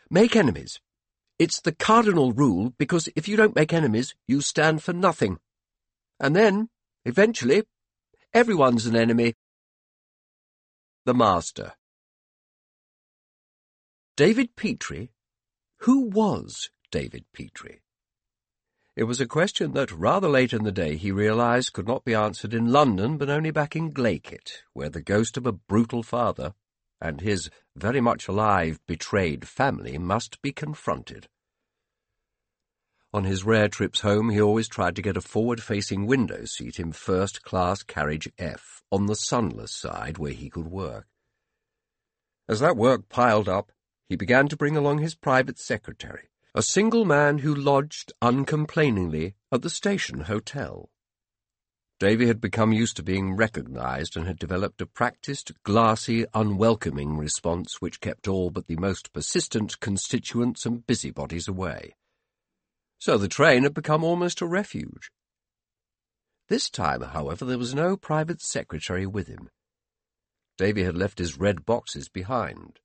Make enemies. It's the cardinal rule, because if you don't make enemies, you stand for nothing. And then, eventually, everyone's an enemy. The Master. David Petrie? Who was David Petrie? It was a question that, rather late in the day, he realized could not be answered in London, but only back in Glaykit, where the ghost of a brutal father and his very much alive, betrayed family must be confronted. On his rare trips home, he always tried to get a forward-facing window seat in first-class carriage F, on the sunless side where he could work. As that work piled up, he began to bring along his private secretary, a single man who lodged uncomplainingly at the station hotel. Davy had become used to being recognized and had developed a practiced, glassy, unwelcoming response which kept all but the most persistent constituents and busybodies away. So the train had become almost a refuge. This time, however, there was no private secretary with him. Davy had left his red boxes behind.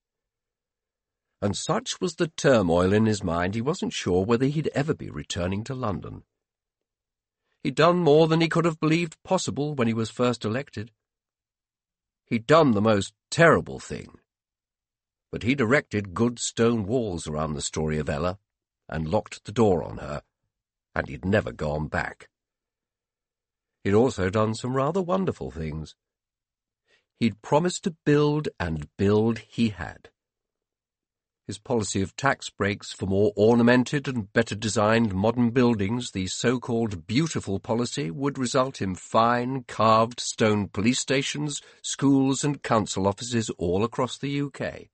And such was the turmoil in his mind, he wasn't sure whether he'd ever be returning to London. He'd done more than he could have believed possible when he was first elected. He'd done the most terrible thing. But he'd erected good stone walls around the story of Ella, and locked the door on her, and he'd never gone back. He'd also done some rather wonderful things. He'd promised to build, and build he had. His policy of tax breaks for more ornamented and better-designed modern buildings, the so-called beautiful policy, would result in fine, carved stone police stations, schools and council offices all across the UK.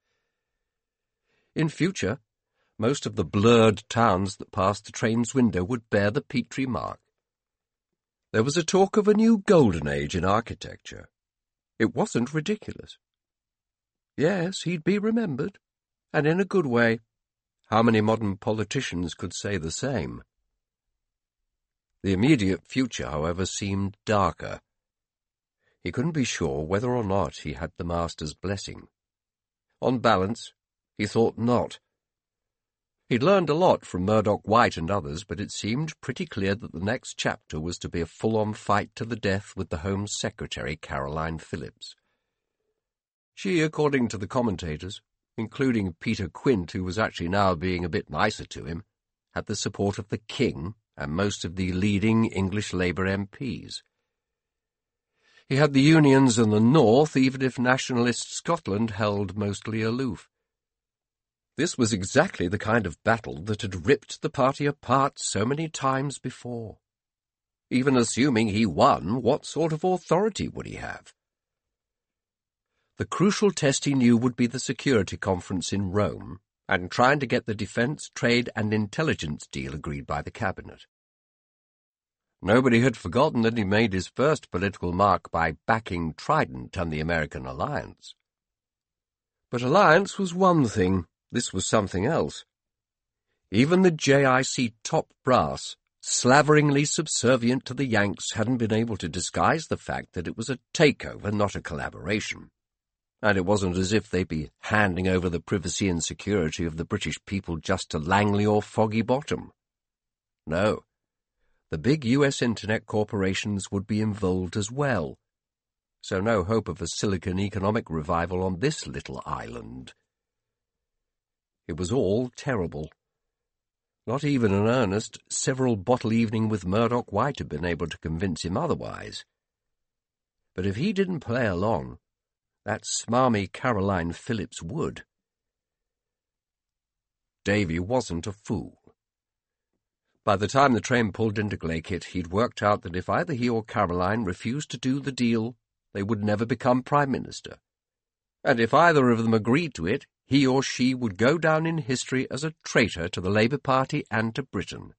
In future, most of the blurred towns that passed the train's window would bear the Petrie mark. There was a talk of a new golden age in architecture. It wasn't ridiculous. Yes, he'd be remembered. And in a good way. How many modern politicians could say the same? The immediate future, however, seemed darker. He couldn't be sure whether or not he had the Master's blessing. On balance, he thought not. He'd learned a lot from Murdoch White and others, but it seemed pretty clear that the next chapter was to be a full-on fight to the death with the Home Secretary, Caroline Phillips. She, according to the commentators, including Peter Quint, who was actually now being a bit nicer to him, had the support of the King and most of the leading English Labour MPs. He had the unions in the north, even if nationalist Scotland held mostly aloof. This was exactly the kind of battle that had ripped the party apart so many times before. Even assuming he won, what sort of authority would he have? The crucial test he knew would be the security conference in Rome, and trying to get the defence, trade and intelligence deal agreed by the cabinet. Nobody had forgotten that he made his first political mark by backing Trident and the American alliance. But alliance was one thing, this was something else. Even the JIC top brass, slaveringly subservient to the Yanks, hadn't been able to disguise the fact that it was a takeover, not a collaboration. And it wasn't as if they'd be handing over the privacy and security of the British people just to Langley or Foggy Bottom. No, the big US Internet corporations would be involved as well, so no hope of a Silicon economic revival on this little island. It was all terrible. Not even an earnest, several-bottle evening with Murdoch White had been able to convince him otherwise. But if he didn't play along, that smarmy Caroline Phillips would. Davy wasn't a fool. By the time the train pulled into Glaykit, he'd worked out that if either he or Caroline refused to do the deal, they would never become Prime Minister. And if either of them agreed to it, he or she would go down in history as a traitor to the Labour Party and to Britain.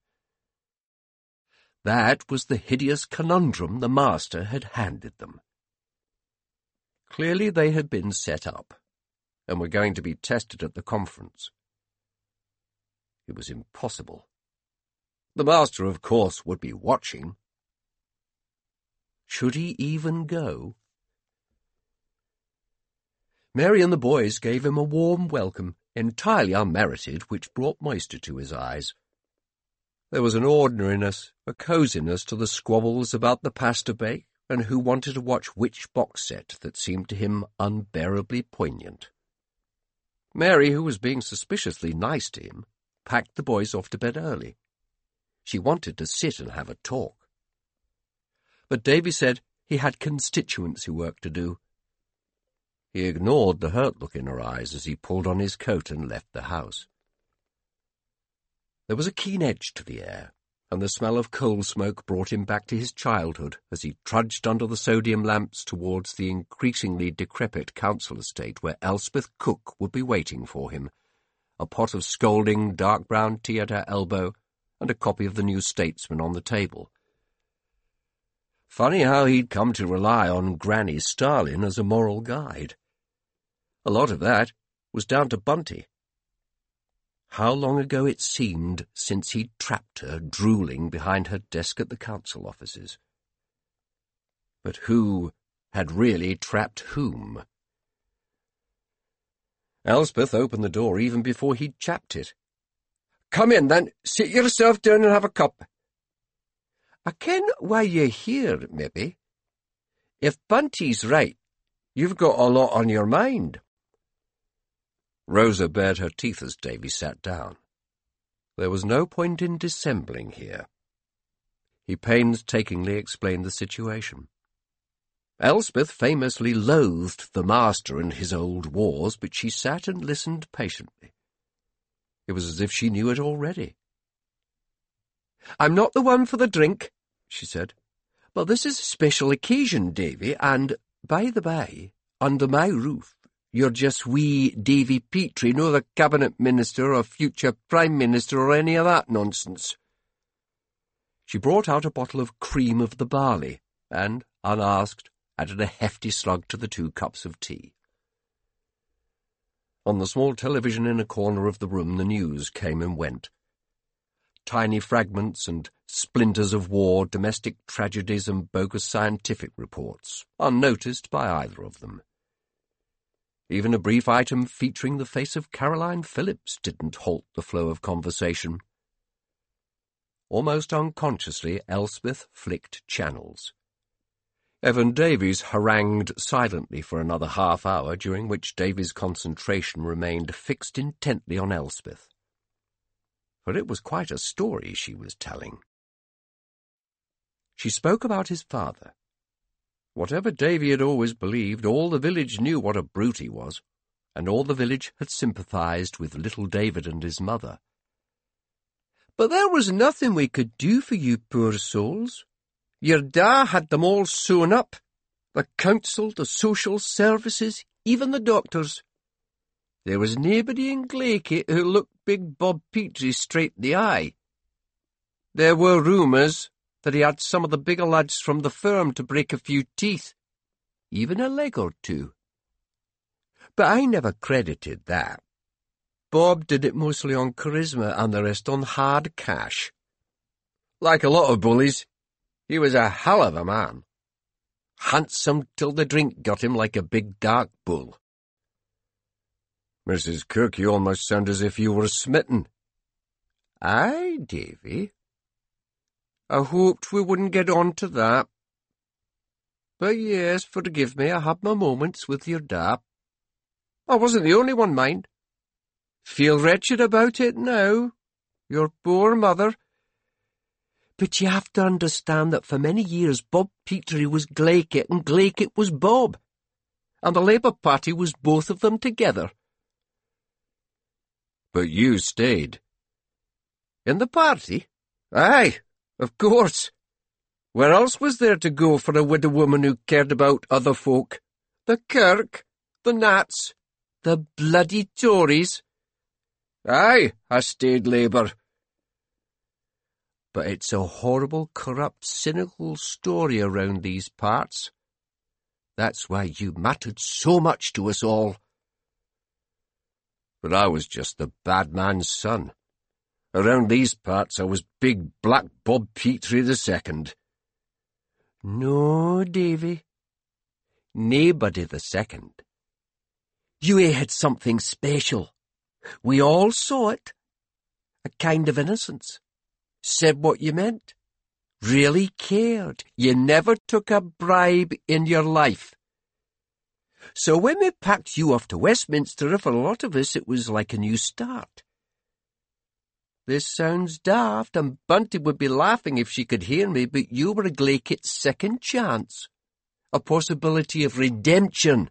That was the hideous conundrum the Master had handed them. Clearly they had been set up, and were going to be tested at the conference. It was impossible. The Master, of course, would be watching. Should he even go? Mary and the boys gave him a warm welcome, entirely unmerited, which brought moisture to his eyes. There was an ordinariness, a cosiness to the squabbles about the pasta bake, and who wanted to watch which box set that seemed to him unbearably poignant. Mary, who was being suspiciously nice to him, packed the boys off to bed early. She wanted to sit and have a talk. But Davy said he had constituency work to do. He ignored the hurt look in her eyes as he pulled on his coat and left the house. There was a keen edge to the air, and the smell of coal smoke brought him back to his childhood as he trudged under the sodium lamps towards the increasingly decrepit council estate where Elspeth Cook would be waiting for him, a pot of scalding dark-brown tea at her elbow and a copy of the New Statesman on the table. Funny how he'd come to rely on Granny Starlin as a moral guide. A lot of that was down to Bunty. How long ago it seemed since he'd trapped her drooling behind her desk at the council offices. But who had really trapped whom? Elspeth opened the door even before he'd chapped it. "Come in, then. Sit yourself down and have a cup." "I ken why you're here, maybe. If Bunty's right, you've got a lot on your mind." Rosa bared her teeth as Davy sat down. There was no point in dissembling here. He painstakingly explained the situation. Elspeth famously loathed the master and his old wars, but she sat and listened patiently. It was as if she knew it already. "I'm not the one for the drink," she said, "but this is a special occasion, Davy, and, by the by, under my roof, you're just wee Davy Petrie, no the cabinet minister or future prime minister or any of that nonsense." She brought out a bottle of cream of the barley and, unasked, added a hefty slug to the 2 cups of tea. On the small television in a corner of the room the news came and went. Tiny fragments and splinters of war, domestic tragedies and bogus scientific reports, unnoticed by either of them. Even a brief item featuring the face of Caroline Phillips didn't halt the flow of conversation. Almost unconsciously, Elspeth flicked channels. Evan Davies harangued silently for another half-hour, during which Davy's concentration remained fixed intently on Elspeth. For it was quite a story she was telling. She spoke about his father. Whatever Davy had always believed, all the village knew what a brute he was, and all the village had sympathized with little David and his mother. "But there was nothing we could do for you poor souls. Your da had them all sewn up, the council, the social services, even the doctors. There was nobody in Glaikit who looked big Bob Petrie straight in the eye. There were rumours that he had some of the bigger lads from the firm to break a few teeth, even a leg or two. But I never credited that. Bob did it mostly on charisma and the rest on hard cash. Like a lot of bullies, he was a hell of a man. Handsome till the drink got him like a big dark bull." "Mrs. Cook, you almost sound as if you were smitten." "Aye, Davy. I hoped we wouldn't get on to that. But yes, forgive me, I had my moments with your da. I wasn't the only one, mind. Feel wretched about it now. Your poor mother. But you have to understand that for many years Bob Petrie was Glaikit and Glaikit was Bob, and the Labour Party was both of them together." "But you stayed." "In the party? Aye, of course. Where else was there to go for a widow woman who cared about other folk? The Kirk, the Nats, the bloody Tories. Aye, I stayed Labour. But it's a horrible, corrupt, cynical story around these parts. That's why you mattered so much to us all." "But I was just the bad man's son. Around these parts I was big black Bob Petrie II. "No, Davy. Naebody the second. You had something special. We all saw it. A kind of innocence. Said what you meant. Really cared. You never took a bribe in your life. So when we packed you off to Westminster, for a lot of us it was like a new start. This sounds daft, and Bunty would be laughing if she could hear me, but you were Glaikit's second chance. A possibility of redemption.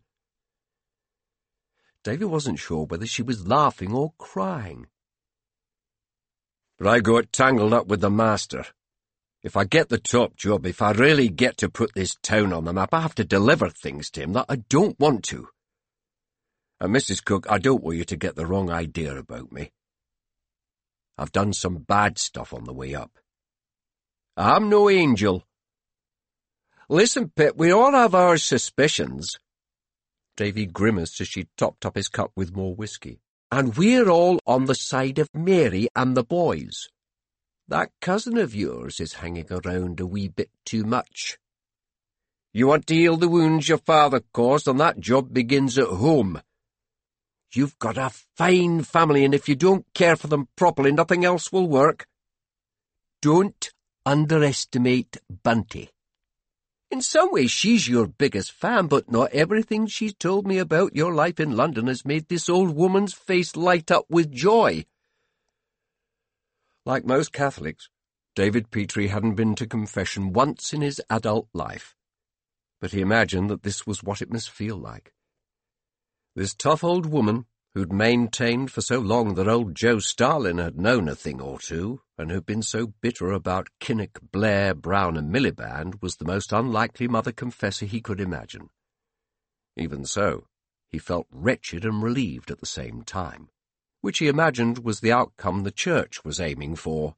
Davy wasn't sure whether she was laughing or crying. But I got tangled up with the master. If I get the top job, if I really get to put this town on the map, I have to deliver things to him that I don't want to. And Mrs. Cook, I don't want you to get the wrong idea about me. I've done some bad stuff on the way up. I'm no angel. Listen, Pip, we all have our suspicions. Davy grimaced as she topped up his cup with more whiskey. And we're all on the side of Mary and the boys. That cousin of yours is hanging around a wee bit too much. You want to heal the wounds your father caused, and that job begins at home. You've got a fine family, and if you don't care for them properly, nothing else will work. Don't underestimate Bunty. In some ways she's your biggest fan, but not everything she's told me about your life in London has made this old woman's face light up with joy. Like most Catholics, David Petrie hadn't been to confession once in his adult life, but he imagined that this was what it must feel like. This tough old woman, who'd maintained for so long that old Joe Stalin had known a thing or two, and who'd been so bitter about Kinnock, Blair, Brown and Miliband, was the most unlikely mother confessor he could imagine. Even so, he felt wretched and relieved at the same time, which he imagined was the outcome the church was aiming for.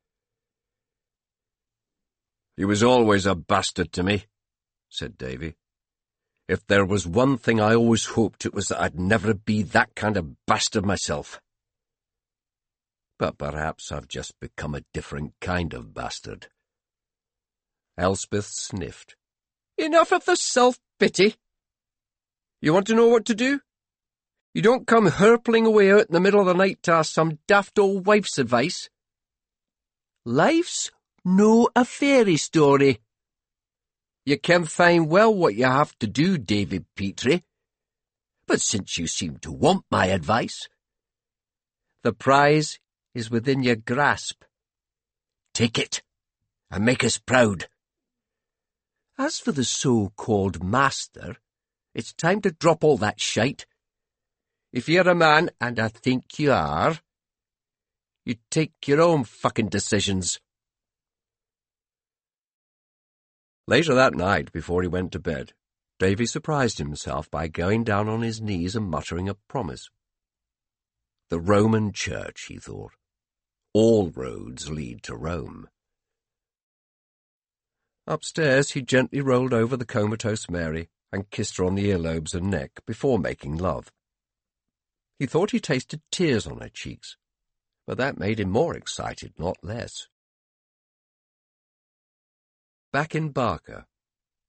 "He was always a bastard to me," said Davy. "If there was one thing I always hoped, it was that I'd never be that kind of bastard myself. But perhaps I've just become a different kind of bastard." Elspeth sniffed. "Enough of the self-pity. You want to know what to do? You don't come hurpling away out in the middle of the night to ask some daft old wife's advice. Life's no a fairy story. You ken fine well what you have to do, David Petrie. But since you seem to want my advice, the prize is within your grasp. Take it, and make us proud. As for the so-called master, it's time to drop all that shite. If you're a man, and I think you are, you take your own fucking decisions." Later that night, before he went to bed, Davy surprised himself by going down on his knees and muttering a promise. The Roman Church, he thought. All roads lead to Rome. Upstairs, he gently rolled over the comatose Mary and kissed her on the earlobes and neck before making love. He thought he tasted tears on her cheeks, but that made him more excited, not less. Back in Barker,